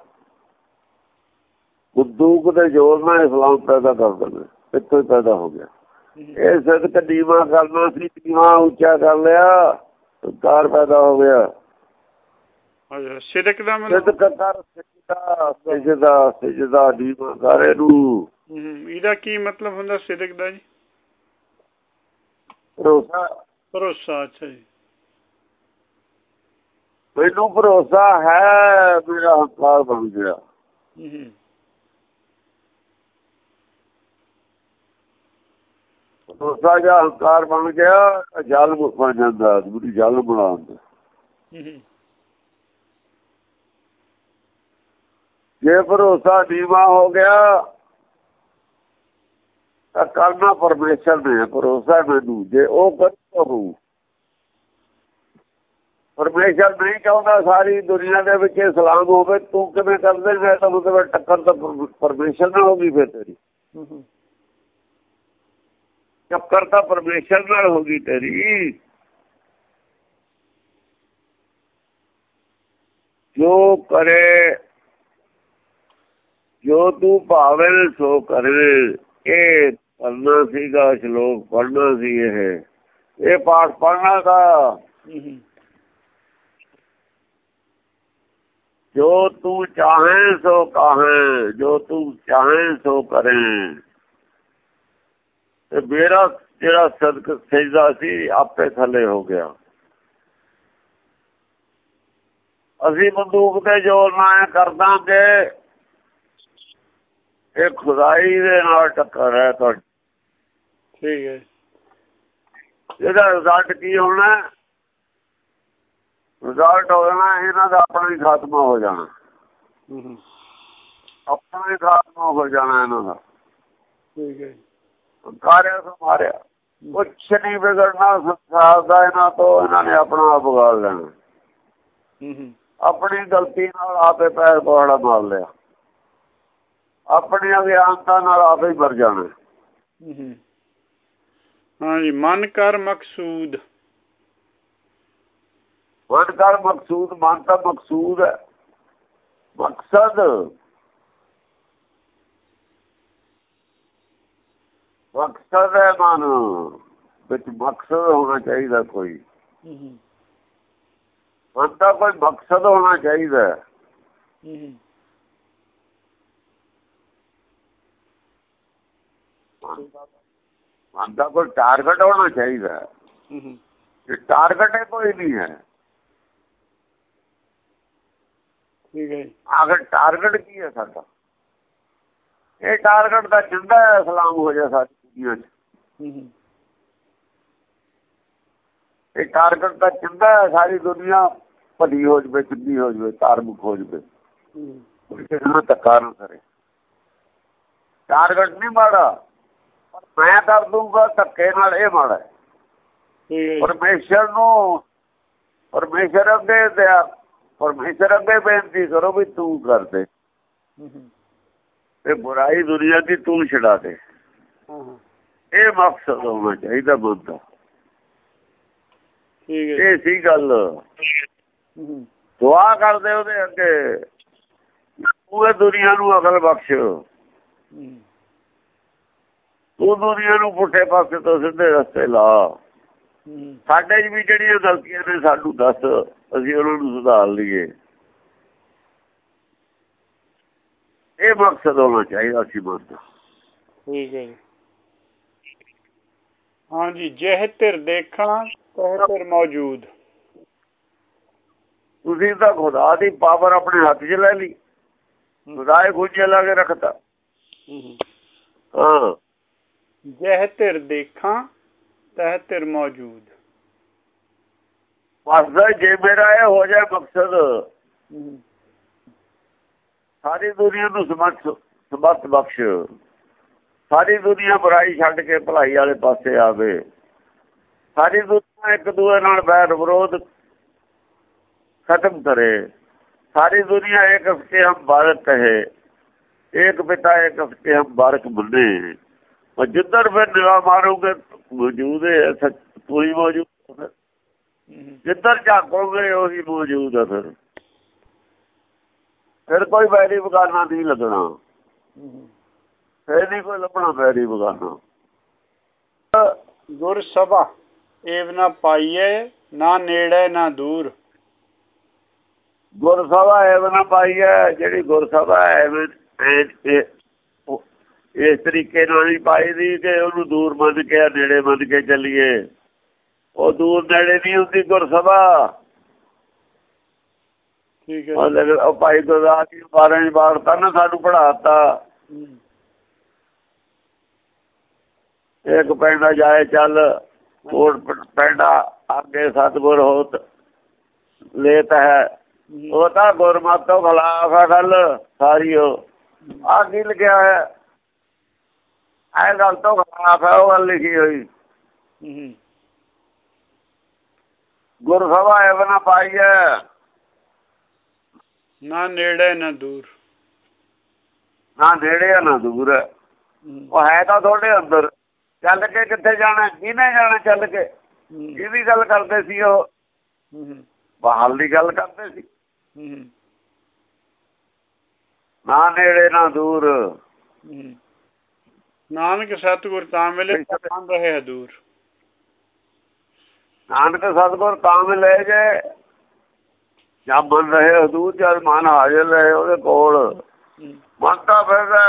ਬੰਦੂਕ ਦੇ ਜ਼ੋਰ ਨਾਲ ਇਸਲਾਮ ਪੈਦਾ ਕਰ ਦਿੰਦੇ, ਇੱਥੋਂ ਹੀ ਪੈਦਾ ਹੋ ਗਿਆ। ਇਹ ਸਿਦਕ ਨੀਵਾਂ ਕਰਨਾ ਸੀ, ਨੀਵਾਂ ਉੱਚਾ ਕਰ ਲਿਆ, ਕਾਰ ਪੈਦਾ ਹੋ ਗਿਆ। ਸਿਦਕ ਦਾ ਮਤਲਬ ਸਿਦਕ ਕਰ, ਸਿਜਦਾ ਸਿਜਦਾ ਸਿਜਦਾ ਨੀਵਾਂ ਕਰ ਇਹਨੂੰ। ਇਹਦਾ ਕੀ ਮਤਲਬ ਹੁੰਦਾ ਸਿਦਕ ਦਾ ਜੀ? ਭਰੋਸਾ। ਭਰੋਸਾ। ਅੱਛਾ ਜੀ। ਮੈਨੂੰ ਭਰੋਸਾ ਹੈ, ਮੇਰਾ ਹੰਕਾਰ ਬਣ ਗਿਆ। ਭਰੋਸਾ ਜਾਂ ਹੰਕਾਰ ਬਣ ਗਿਆ, ਜਲ ਬਣ ਜਾਂਦਾ, ਬੁਰੀ ਜਲ ਬਣਾਉਂਦਾ। ਜੇ ਭਰੋਸਾ ਨੀਵਾਂ ਹੋ ਗਿਆ ਤਾਂ ਕਰਨਾ ਪਰਮੇਸ਼ਰ ਨੇ। ਭਰੋਸਾ ਮੈਨੂੰ ਜੇ ਉਹ ਕਰਦਾ ਹੋਊ। ਪਰਮੇਸ਼ਰ ਨਹੀਂ ਚਾਹੁੰਦਾ ਸਾਰੀ ਦੁਨੀਆ ਦੇ ਵਿੱਚ ਇਸਲਾਮ ਹੋਵੇ, ਤੂੰ ਕਿਵੇਂ ਕਰ ਦੇਗਾ? ਤਾਂ ਮਤਲਬ ਟੱਕਰ ਤਾਂ ਪਰਮੇਸ਼ਰ ਨਾਲ ਹੋ ਗਈ ਫਿਰ ਤੇਰੀ। ਟੱਕਰ ਤਾਂ ਪਰਮੇਸ਼ਰ ਨਾਲ ਹੋ ਗਈ ਤੇਰੀ। ਜੋ ਕਰੇ, ਜੋ ਤੂੰ ਭਾਵੇਂ ਸੋ ਕਰੇ। ਇਹ ਕਰਨਾ ਸੀਗਾ, ਸ਼ਲੋਕ ਪੜ੍ਹਨਾ ਸੀ, ਇਹ ਇਹ ਪਾਠ ਪੜ੍ਹਨਾ ਦਾ। ਜੋ ਤੂੰ ਚਾਹੇ ਸੋ ਕਾਹੇ, ਜੋ ਤੂੰ ਚਾਹੇ ਸੋ ਕਰੇ। ਤੇ ਮੇਰਾ ਜਿਹੜਾ ਸਦਕ ਸਜਦਾ ਸੀ ਆਪੇ ਥੱਲੇ ਹੋ ਗਿਆ। ਅਸੀਂ ਬੰਦੂਕ ਤੇ ਜ਼ੋਰ ਨਾਲ ਕਰ ਦਾਂਗੇ, ਇਹ ਖੁਦਾਈ ਦੇ ਨਾਲ ਟੱਕਰ ਹੈ ਤੁਹਾਡੀ। ਠੀਕ ਹੈ। ਇਹਦਾ ਰਿਜ਼ਲਟ ਕੀ ਹੋਣਾ? ਰਿਜ਼ਲਟ ਹੋ ਜਾਣਾ ਇਹਨਾਂ ਦਾ ਆਪਣਾ ਹੀ ਖਾਤਮਾ ਹੋ ਜਾਣਾ। ਆਪਣਾ ਹੀ ਖਾਤਮਾ ਹੋ ਜਾਣਾ ਇਹਨਾਂ ਦਾ। ਠੀਕ ਹੈ। ਕਾਰਿਆ ਸੋ ਮਾਰਿਆ, ਕੁਛ ਨਹੀਂ ਵਿਗੜਨਾ ਸੰਸਾਰ ਦਾ ਇਹਨਾਂ ਤੋਂ। ਇਹਨਾਂ ਨੇ ਆਪਣਾ ਆਪ ਵਿਗਾੜ ਲੈਣਾ। ਆਪਣੀ ਗਲਤੀ ਨਾਲ ਆਪੇ ਪੈਰ ਪਹਾੜਾ ਮਾਰ ਲਿਆ, ਆਪਣੀ ਅਗਿਆਨਤਾ ਨਾਲ ਆਪੇ ਮਰ ਜਾਣਾ। ਹਾਂਜੀ। ਮਨ ਕਰ ਮਕਸੂਦ। ਮਨ ਕਰ ਮਕਸੂਦ। ਮਨ ਤਾਂ ਮਕਸੂਦ ਹੈ, ਮਕਸਦ। ਮਕਸਦ ਹੈ ਮਨ ਵਿੱਚ, ਮਕਸਦ ਹੋਣਾ ਚਾਹੀਦਾ ਕੋਈ। ਮਨ ਦਾ ਕੋਈ ਮਕਸਦ ਹੋਣਾ ਚਾਹੀਦਾ। ਮਨ ਦਾ ਕੋਈ ਟਾਰਗੇਟ ਹੋਣਾ ਚਾਹੀਦਾ। ਇਹ ਟਾਰਗੇਟ ਹੈ ਕੋਈ ਨਹੀਂ ਹੈ। ਠੀਕ ਹੈ। ਆਖਰ ਟਾਰਗੇਟ ਕੀ ਹੈ ਸਾਡਾ? ਇਹ ਟਾਰਗੇਟ ਦਾ ਚੰਦਾ ਹੈ ਇਸਲਾਮ ਹੋ ਜਾਏ ਸਾਰੀ ਦੁਨੀਆ ਚ। ਇਹ ਟਾਰਗੇਟ ਦਾ ਚੰਦਾ ਹੈ ਸਾਰੀ ਦੁਨੀਆ ਭਲੀ ਹੋ ਜਾਵੇ, ਚੰਗੀ ਹੋ ਜਾਵੇ, ਧਾਰਮਿਕ ਹੋ ਜਾਵੇ, ਕਿਸੇ ਨਾਲ ਧੱਕਾ ਨਾ ਕਰੇ। ਟਾਰਗੇਟ ਨਹੀਂ ਮਾੜਾ, ਪਰ ਮੈਂ ਕਰ ਦੂੰਗਾ ਧੱਕੇ ਨਾਲ, ਇਹ ਮਾੜਾ ਹੈ। ਪਰਮੇਸ਼ਰ ਨੂੰ, ਪਰਮੇਸ਼ਰ ਅੱਗੇ ਦਿਆ, ਪਰਮੇਸ਼ਰ ਅੱਗੇ ਬੇਨਤੀ ਕਰੋ ਵੀ ਤੂੰ ਕਰ ਦੇ, ਇਹ ਬੁਰਾਈ ਦੁਨੀਆ ਦੀ ਤੂੰ ਛਡਾ ਦੇ। ਇਹ ਮਕਸਦ ਹੋਣਾ ਚਾਹੀਦਾ ਬੰਦਾ। ਇਹ ਸੀ ਗੱਲ। ਦੁਆ ਕਰਦੇ ਉਹਦੇ ਅੱਗੇ, ਪੂਰੇ ਦੁਨੀਆ ਨੂੰ ਅਕਲ ਬਖਸ਼, ਤੂੰ ਦੁਨੀਆ ਨੂੰ ਪੁੱਠੇ ਪਾਸੇ ਤੋਂ ਸਿੱਧੇ ਰਸਤੇ ਲਾ। ਸਾਡੇ ਚ ਵੀ ਜਿਹੜੀਆਂ ਗਲਤੀਆਂ ਨੇ ਸਾਨੂੰ ਦੱਸ, ਅਸੀਂ ਉਹਨਾਂ ਨੂੰ ਸੁਧਾਰ ਲਈਏ। ਇਹ ਮਕਸਦ ਹੋਣਾ ਚਾਹੀਦਾ ਸੀ ਬੰਦਾ। ਠੀਕ ਹੈ ਜੀ। ਹਾਂਜੀ। ਜਿਹ ਧਿਰ ਦੇਖਣਾ ਤਹਿ ਧਿਰ ਮੌਜੂਦ। ਤੁਸੀਂ ਤਾਂ ਖੁਦਾ ਦੀ ਪਾਵਰ ਆਪਣੇ ਹੱਥ 'ਚ ਲੈ ਲਈ, ਖੁਦਾ ਇਹ ਗੁੱਜੇ ਲਾ ਕੇ ਰੱਖਤਾ। ਹਾਂ। ਜਿਹ ਧਿਰ ਦੇਖਾਂ ਤਹਿ ਧਿਰ ਮੌਜੂਦ। ਬਸ ਜੇ ਮੇਰਾ ਇਹ ਹੋ ਜਾਏ ਮਕਸਦ, ਸਾਰੀ ਦੁਨੀਆ ਨੂੰ ਸਮਰਥ ਸਮਰਥ ਬਖਸ਼, ਸਾਰੀ ਦੁਨੀਆ ਬੁਰਾਈ ਛੱਡ ਕੇ ਭਲਾਈ ਵਾਲੇ ਪਾਸੇ ਆਵੇ, ਸਾਰੀ ਦੁਨੀਆ ਇੱਕ ਦੂਏ ਨਾਲ ਵੈਰ ਵਿਰੋਧ ਖਤਮ ਕਰੇ, ਸਾਰੀ ਦੁਨੀਆ ਇੱਕ ਹਫ਼ਤੇ ਹਮ ਬਾਰਕ ਕਹੇ, ਇੱਕ ਪਿਤਾ ਇੱਕ ਹਫ਼ਤੇ ਹਮ ਬਾਰਕ ਮੰਨੇ। ਜਿੱਧਰ ਫਿਰ ਨਿਗਾਹ ਮਾਰੋਗੇ ਮੌਜੂਦ ਹੈ, ਤੂੰ ਹੀ ਮੌਜੂਦ। ਜਿੱਧਰ ਝਾਕੋਗੇ ਉਹੀ ਮੌਜੂਦ ਹੈ। ਫਿਰ ਫਿਰ ਕੋਈ ਵੈਰੀ ਬਗਾਨਾ ਨਹੀਂ ਲੱਗਣਾ, ਫਿਰ ਨਹੀਂ ਕੋਈ ਲੱਭਣਾ ਵੈਰੀ ਬਗਾਨਾ। ਗੁਰ ਸਭਾ ਏਵ ਨਾ ਪਾਈਏ ਨਾ ਨੇੜੇ ਨਾ ਦੂਰ। ਗੁਰ ਸਭਾ ਏਵ ਨਾ ਪਾਈਏ, ਜਿਹੜੀ ਗੁਰ ਸਭਾ ਐਵੇਂ ਇਸ ਤਰੀਕੇ ਨਾਲ ਨਹੀਂ ਪਾਈ ਦੀ ਕਿ ਉਹਨੂੰ ਦੂਰ ਮੰਨ ਕੇ ਨੇੜੇ ਮੰਨ ਕੇ ਚੱਲੀਏ। ਉਹ ਦੂਰ ਨੇੜੇ ਨਹੀਂ ਹੁੰਦੀ ਗੁਰ ਸਭਾ। ਠੀਕ ਹੈ। ਉਹ ਭਾਈ ਗੁਰਦਾਸ ਜੀ ਬਾਰਾਂ ਹੀ ਬਾੜਤਾ ਨਾ, ਸਾਨੂੰ ਪੜ੍ਹਾਤਾ। ਇੱਕ ਪਿੰਡ ਜਾਏ ਚੱਲ, ਹੋਰ ਪਿੰਡ ਅੱਗੇ ਸਤਿਗੁਰ ਹੋਤ ਲੇਤ ਹੈ। ਉਹ ਤਾਂ ਗੁਰਮਤਿ ਤੋਂ ਖਿਲਾਫ ਹੈ ਗੱਲ ਸਾਰੀ। ਉਹ ਆਹ ਕੀ ਲਿਖਿਆ ਹੋਇਆ, ਇਹ ਗੱਲ ਤੋਂ ਖਿਲਾਫ ਹੈ ਉਹ ਗੱਲ ਲਿਖੀ ਹੋਈ। ਗੁਰ ਸਭਾ ਏਵ ਨਾ ਪਾਈਏ, ਨਾ ਨੇੜੇ ਨਾ ਦੂਰ। ਨਾ ਨੇੜੇ ਆ ਨਾ ਦੂਰ ਹੈ। ਉਹ ਹੈ ਤਾਂ ਤੁਹਾਡੇ ਅੰਦਰ। ਚੱਲ ਕੇ ਕਿੱਥੇ ਜਾਣਾ, ਕਿਹਨੇ ਜਾਣਾ ਚੱਲ ਕੇ? ਕਿਹਦੀ ਗੱਲ ਕਰਦੇ ਸੀ ਉਹ? ਬਾਹਰ ਦੀ ਗੱਲ ਕਰਦੇ ਸੀ। ਨਾ ਨੇੜੇ ਨਾ ਦੂਰ। ਨਾਨਕ ਸਤਿਗੁਰ ਤਾਂ ਮਿਲੇ ਰਹੇ ਦੂਰ। ਨਾਨਕ ਸਤਿਗੁਰ ਤਾਂ ਮਿਲੇ ਜੇ ਜਾਂ ਮਨ ਰਹੇ ਹਦੂਰ, ਜਦ ਮਨ ਹਾਜ਼ਰ ਰਹੇ ਉਹਦੇ ਕੋਲ। ਮਨ ਤਾਂ ਫਿਰਦਾ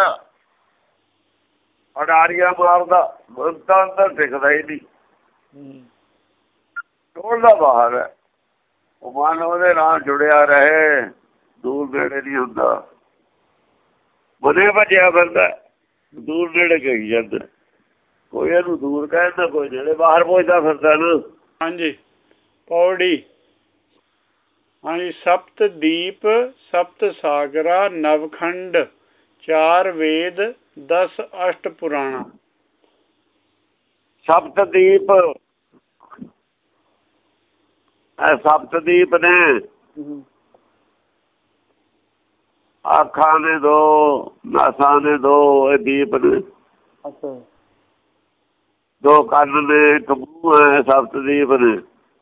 ਅਡਾਰੀਆਂ ਮਾਰਦਾ, ਮਨ ਤਾਂ ਅੰਦਰ ਦਿਖਦਾ ਹੀ ਨਹੀਂ, ਟੋਲਦਾ ਬਾਹਰ ਹੈ। ਉਹ ਮਨ ਉਹਦੇ ਨਾਲ ਜੁੜਿਆ ਰਹੇ, ਦੂਰ ਨੇੜੇ ਨਹੀਂ ਹੁੰਦਾ। ਬਨੇ ਭੱਜਿਆ ਫਿਰਦਾ, ਦੂਰ ਨੇੜੇ ਕਹੀ ਜਾਂਦਾ। ਕੋਈ ਇਹਨੂੰ ਦੂਰ ਕਹਿੰਦਾ, ਕੋਈ ਨੇੜੇ। ਬਾਹਰ ਪਹੁੰਚਦਾ ਫਿਰਦਾ ਨਾ। ਹਾਂਜੀ ਪੌੜੀ। ਹਾਂਜੀ। ਸਪਤ ਦੀਪ ਸਪਤ ਸਾਗਰਾ ਨਵਖੰਡ ਚਾਰ ਵੇਦ ਦਸ ਅਸ਼ਟ ਪੁਰਾਣਾ। ਸਪਤ ਦੀਪ, ਸਪਤ ਦੀਪ ਨੇ ਅੱਖਾਂ ਨੇ ਦੋ, ਨਾਸਾਂ ਨੇ ਦੋ, ਇਹ ਦੀਪ ਨੇ। ਦੋ ਕੰਨ ਨੇ, ਇੱਕ ਮੂੰਹ ਹੈ, ਸਪਤ ਦੀਪ ਨੇ।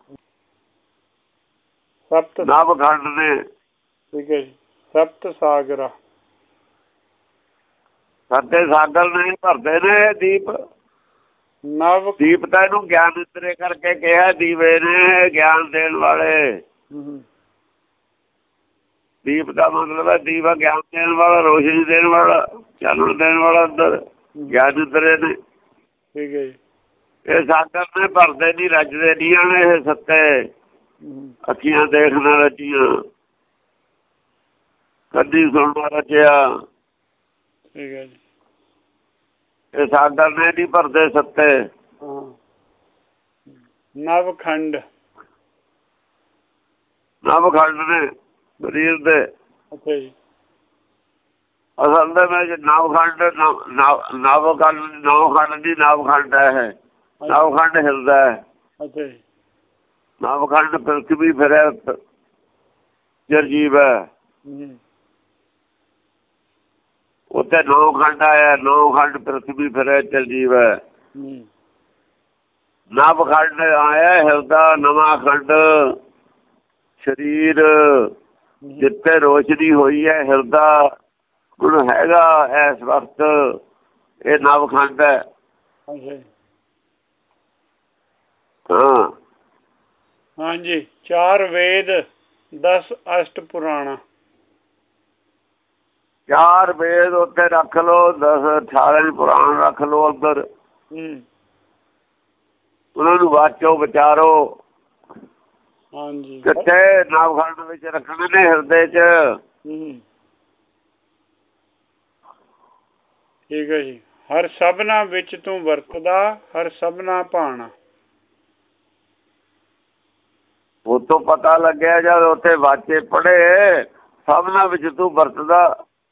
ਸਪਤ ਨਵਖੰਡ ਨੇ। ਠੀਕ ਹੈ ਜੀ। ਸਪਤ ਸਾਗਰਾ, ਸੱਤੇ ਸਾਗਰ ਨੇ ਭਰਦੇ ਨੇ ਦੀਪ। ਨਵ ਦੀਪ ਤਾਂ ਇਹਨੂੰ ਗਿਆਨ ਇੰਦਰੇ ਕਰਕੇ ਕਿਹਾ, ਦੀਵੇ ਨੇ ਗਿਆਨ ਦੇਣ ਵਾਲੇ। ਦੀਪ ਦਾ ਮਤਲਬ ਹੈ ਦੀਵਾ, ਗਿਆਨ ਦੇਣ ਵਾਲਾ, ਰੋਸ਼ਨੀ ਦੇਣ ਵਾਲਾ, ਚਾਨਣ ਦੇਣ ਵਾਲਾ ਅੰਦਰ। ਗਿਆਨ ਇੰਦਰੇ ਨੇ। ਠੀਕ ਹੈ ਜੀ। ਇਹ ਸਾਗਰ ਨੇ ਭਰਦੇ ਨਹੀਂ, ਰੱਜਦੇ ਨਹੀਂ ਆਣ ਇਹ ਸੱਤੇ। ਅੱਖੀਆਂ ਦੇਖਣਾ ਰੱਜੀਆਂ, ਕੰਨੀ ਸੁਣਨਾ ਰੱਜਿਆ। ਠੀਕ ਹੈ ਜੀ। ਇਹ ਸਾਗਰ ਨੇ ਨਹੀਂ ਭਰਦੇ ਸੱਤੇ। ਨਵਖੰਡ, ਨਵਖੰਡ ਨੇ ਸਰੀਰ ਦੇ। ਅੱਛਾ ਜੀ। ਅਸਲ ਦੇ ਵਿੱਚ ਨਵਖੰਡ, ਨਵਖੰਡ ਨਵਖੰਡ ਦੀ ਨਵਖੰਡ ਹੈ। ਨਵਖੰਡ ਹਿਲਦਾ ਹੈ। ਅੱਛਾ ਜੀ। ਨਵਖੰਡ ਪ੍ਰਿਥਵੀ ਫਿਰੇ ਚਰਜੀਵ ਹੈ। ਉੱਥੇ ਨੌ ਖੰਡ ਆਇਆ, ਨੌ ਖੰਡ ਪ੍ਰਿਥਵੀ ਫਿਰੇ ਚਰਜੀਵ ਹੈ। ਨਵਖੰਡ ਆਇਆ ਹਿਲਦਾ, ਨਵਾਂ ਖੰਡ ਸਰੀਰ ਜਿੱਥੇ ਰੋਸ਼ਨੀ ਹੋਈ ਹੈ ਹਿਲਦਾ ਹੁਣ ਹੈਗਾ ਇਸ ਵਕਤ। ਇਹ ਨਵਖੰਡ ਹੈ। ਹਾਂ ਹਾਂਜੀ। ਚਾਰ ਵੇਦ ਦਸ ਅਸ਼ਟ ਪੁਰਾਣਾ। ਚਾਰ ਵੇਦ ਉੱਥੇ ਰੱਖ ਲਓ, ਦਸ ਅਠਾਰਾਂ ਪੁਰਾਣ ਰੱਖ ਲਓ ਅੰਦਰ। ਉਹਨਾਂ ਨੂੰ ਵਾਚੋ, ਵਿਚਾਰੋ। ਹਾਂਜੀ। ਕਿੱਥੇ ਨਵਖੰਡ ਵਿੱਚ ਰੱਖਣੇ ਨੇ, ਹਿਰਦੇ ਚ। ਠੀਕ ਹੈ ਜੀ। ਹਰ ਸਭਨਾ ਵਿੱਚ ਤੂੰ ਵਰਤਦਾ, ਹਰ ਸਭਨਾ ਭਾਣਾ। ਉਹ ਤੋਂ ਪਤਾ ਲੱਗਿਆ ਜਦ ਉੱਥੇ ਵਾਚੇ ਪੜ੍ਹੇ, ਸਭਨਾ ਵਿੱਚ ਤੂੰ ਵਰਤਦਾ।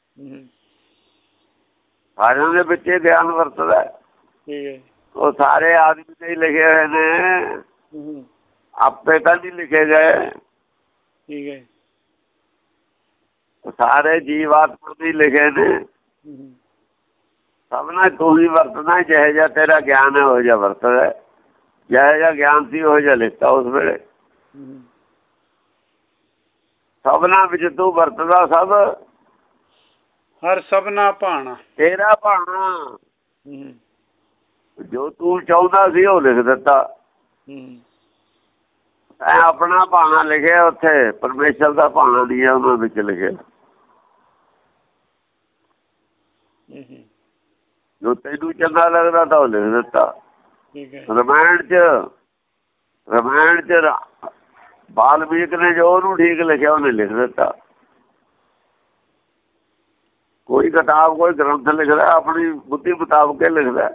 ਸਾਰਿਆਂ ਦੇ ਵਿੱਚ ਇਹ ਗਿਆਨ ਵਰਤਦਾ। ਉਹ ਸਾਰੇ ਆਦਮੀ ਤੇ ਹੀ ਲਿਖੇ ਹੋਏ ਨੇ, ਆਪੇ ਤਾਂ ਨਹੀਂ ਲਿਖੇ ਗਏ। ਠੀਕ ਹੈ। ਸਾਰੇ ਜੀਵ ਆਤਮਾ ਦੇ ਲਿਖੇ ਨੇ। ਸਭਨਾ ਤੂੰ ਹੀ ਵਰਤਣਾ, ਜਿਹੋ ਜਿਹਾ ਤੇਰਾ ਗਿਆਨ ਹੈ ਉਹ ਜਿਹਾ ਵਰਤਦਾ। ਜਿਹੋ ਜਿਹਾ ਗਿਆਨ ਸੀ ਉਹ ਜਿਹਾ ਲਿਖਤਾ ਉਸ ਵੇਲੇ। ਸਭਨਾ ਵਿੱਚ ਤੂੰ ਵਰਤਦਾ, ਸਭ ਹਰ ਸਭਨਾ ਭਾਣਾ। ਤੇਰਾ ਭਾਣਾ ਜੋ ਤੂੰ ਚਾਹੁੰਦਾ ਸੀ ਉਹ ਲਿਖ ਦਿੱਤਾ। ਐ ਆਪਣਾ ਭਾਣਾ ਲਿਖਿਆ ਉੱਥੇ, ਪਰਮੇਸ਼ਰ ਦਾ ਭਾਣਾ ਨਹੀਂ ਹੈ ਉਹਨਾਂ ਵਿੱਚ ਲਿਖਿਆ। ਜੋ ਤੈਨੂੰ ਚੰਗਾ ਲੱਗਦਾ ਤਾਂ ਉਹ ਲਿਖ ਦਿੱਤਾ। ਰਮਾਇਣ ਚ ਰਮਾਇਣ ਚ ਵਾਲਮੀਕ ਨੇ ਜੋ ਉਹਨੂੰ ਠੀਕ ਲਿਖਿਆ ਉਹਨੇ ਲਿਖ ਦਿੱਤਾ। ਕੋਈ ਕਿਤਾਬ ਕੋਈ ਗ੍ਰੰਥ ਲਿਖਦਾ ਆਪਣੀ ਬੁੱਧੀ ਮੁਤਾਬਕ ਲਿਖਦਾ,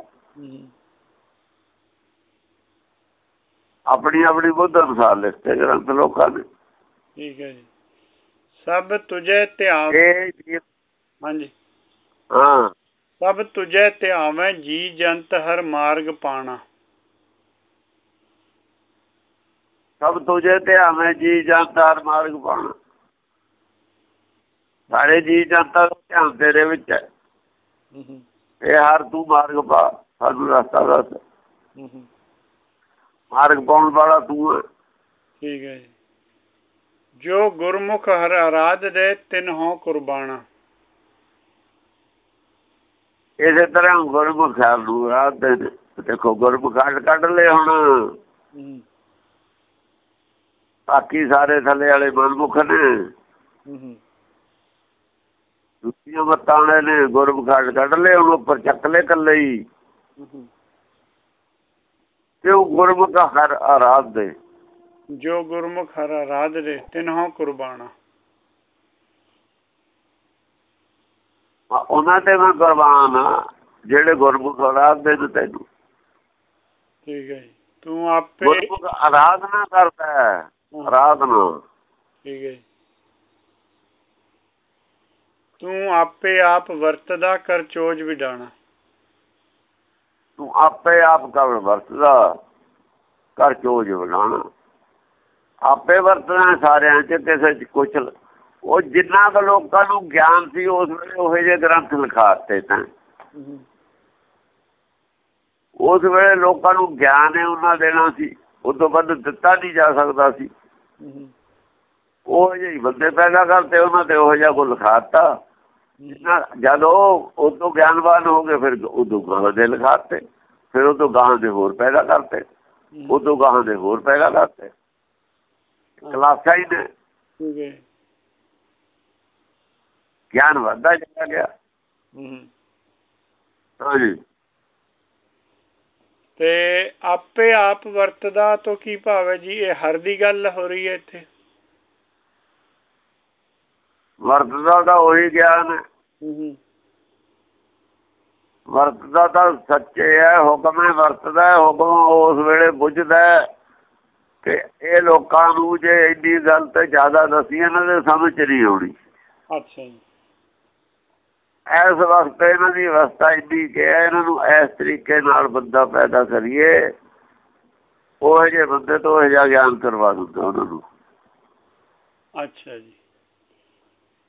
ਆਪਣੀ ਆਪਣੀ ਬੁੱਧ ਅਨੁਸਾਰ ਲਿਖਦੇ ਗ੍ਰੰਥ ਲੋਕਾਂ ਨੇ। ਠੀਕ ਹੈ ਜੀ। ਸਭ ਤੁਝੇ ਧਿਆਨ, ਹਾਂਜੀ ਹਾਂ, ਸਭ ਤੁਝੇ ਧਿਆਵੇਂ ਜੀ ਜੰਤ ਹਰ ਮਾਰਗ ਪਾਣਾ। ਸਭ ਤੁਝੇ ਧਿਆਵੇਂ ਜੀ ਜੰਤ ਹਰ ਮਾਰਗ ਪਾਣਾ। ਸਾਰੇ ਜੀ ਜਨਤਾ ਦਾ ਧਿਆਨ ਤੇਰੇ ਵਿੱਚ ਹੈ। ਇਹ ਹਰ ਤੂੰ ਮਾਰਗ ਪਾ, ਸਾਨੂੰ ਰਸਤਾ ਦੱਸ। ਮਾਰਗ ਪਾਉਣ ਵਾਲਾ ਤੂੰ ਹੈ। ਠੀਕ ਹੈ ਜੀ। ਜੋ ਗੁਰਮੁਖ ਹਰ ਅਰਾਧ ਦੇ ਤਿਨ ਹੋ ਕੁਰਬਾਨਾ। ਇਸੇ ਤਰ੍ਹਾਂ ਗੁਰਮੁਖ ਨੂੰ ਰਾਤ ਦੇ ਦੇਖੋ, ਗੁਰਮੁਖ ਕੱਢ ਕੱਢ ਲਏ ਹੁਣ, ਬਾਕੀ ਸਾਰੇ ਥੱਲੇ ਵਾਲੇ ਮਨਮੁਖ ਨੇ, ਦੂਜੀਆਂ ਮੱਤਾਂ ਵਾਲੇ ਨੇ ਗੁਰਮੁਖ ਕੱਢ ਕੱਢ ਲਏ ਹੁਣ, ਉੱਪਰ ਚੱਕ ਲਏ ਇਕੱਲੇ ਹੀ। ਤੇ ਉਹ ਗੁਰਮੁਖ ਹਰ ਅਰਾਧ ਦੇ, ਜੋ ਗੁਰਮੁਖ ਹਰ ਅਰਾਧ ਦੇ ਤਿਨਹੁ ਕੁਰਬਾਨਾ। ਉਹਨਾਂ ਤੇ ਮੈਂ ਕੁਰਬਾਨ ਆ ਜਿਹੜੇ ਗੁਰਮੁਖ ਅਰਾਧਦੇ ਨੇ ਤੈਨੂੰ। ਠੀਕ ਹੈ ਜੀ। ਤੂੰ ਆਪੇ ਗੁਰਮੁਖ ਅਰਾਧਨਾ ਕਰਦਾ ਹੈ, ਅਰਾਧਨਾ। ਠੀਕ ਹੈ। ਤੂੰ ਆਪੇ ਆਪ ਵਰਤਦਾ ਕਰ ਚੋਜ ਵਿਡਾਣਾ। ਤੂੰ ਆਪੇ ਆਪ ਕਰ ਵਰਤਦਾ ਕਰ ਚੋਜ ਵਿਡਾਣਾ। ਆਪੇ ਵਰਤਣਾ ਸਾਰਿਆਂ ਚ, ਕਿਸੇ ਚ ਕੁਛ। ਉਹ ਜਿੰਨਾ ਕੁ ਲੋਕਾਂ ਨੂੰ ਗਿਆਨ ਸੀ ਉਸ ਵੇਲੇ ਉਹੋ ਜਿਹੇ ਗ੍ਰੰਥ ਲਿਖਾਤੇ ਤਾਂ ਉਸ ਵੇਲੇ ਲੋਕਾਂ ਨੂੰ ਗਿਆਨ ਹੈ ਉਹਨਾਂ ਦੇਣਾ ਸੀ, ਉਦੋਂ ਵੱਧ ਦਿੱਤਾ ਨਹੀਂ ਜਾ ਸਕਦਾ ਸੀ। ਉਹ ਜਿਹੇ ਬੰਦੇ ਪੈਦਾ ਕਰਤੇ, ਉਹਨਾਂ ਤੇ ਉਹੋ ਜਿਹਾ ਕੋਈ ਲਿਖਾਤਾ। ਜਦ ਉਹ ਉਦੋਂ ਗਿਆਨਵਾਨ ਹੋ ਗਏ ਫਿਰ ਉਦੋਂ ਗਾਹਾਂ ਦੇ ਲਿਖਾਤੇ, ਫਿਰ ਉਦੋਂ ਗਾਹਾਂ ਦੇ ਹੋਰ ਪੈਦਾ ਕਰਤੇ, ਉਦੋਂ ਗਾਹਾਂ ਦੇ ਹੋਰ ਪੈਦਾ ਕਰਤੇ। ਕਲਾਸਾਂ ਹੀ ਨੇ, ਗਿਆਨ ਵੱਧਦਾ ਚਲਾ ਗਿਆ। ਹਾਂਜੀ। ਤੇ ਆਪੇ ਆਪ ਵਰਤਦਾ ਤੋਂ ਕੀ ਭਾਵ ਹੈ ਜੀ? ਇਹ ਹਰ ਦੀ ਗੱਲ ਹੋ ਰਹੀ ਹੈ ਇੱਥੇ? ਵਰਤਦਾ ਤਾਂ ਉਹੀ ਗਿਆਨ ਹੈ, ਵਰਤਦਾ ਤਾਂ ਸੱਚੇ ਹੈ, ਹੁਕਮ ਹੈ, ਵਰਤਦਾ ਹੈ ਹੁਕਮ। ਉਸ ਵੇਲੇ ਬੁੱਝਦਾ ਕਿ ਇਹ ਲੋਕਾਂ ਨੂੰ ਜੇ ਇੰਨੀ ਗੱਲ ਤੇ ਜ਼ਿਆਦਾ ਦੱਸੀ ਇਹਨਾਂ ਦੇ ਸਮਝ ਨਹੀਂ ਆਉਣੀ। ਅੱਛਾ ਜੀ। ਇਸ ਵਕਤ ਇਹਨਾਂ ਦੀ ਅਵਸਥਾ ਇੰਨੀ ਕਿ ਇਹਨਾਂ ਨੂੰ ਇਸ ਤਰੀਕੇ ਨਾਲ ਬੰਦਾ ਪੈਦਾ ਕਰੀਏ, ਉਹ ਜਿਹੇ ਬੰਦੇ ਤੋਂ ਇਹ ਜਿਹਾ ਗਿਆਨ ਕਰਵਾ ਦਿੰਦਾ ਉਹਨਾਂ ਨੂੰ। ਅੱਛਾ ਜੀ।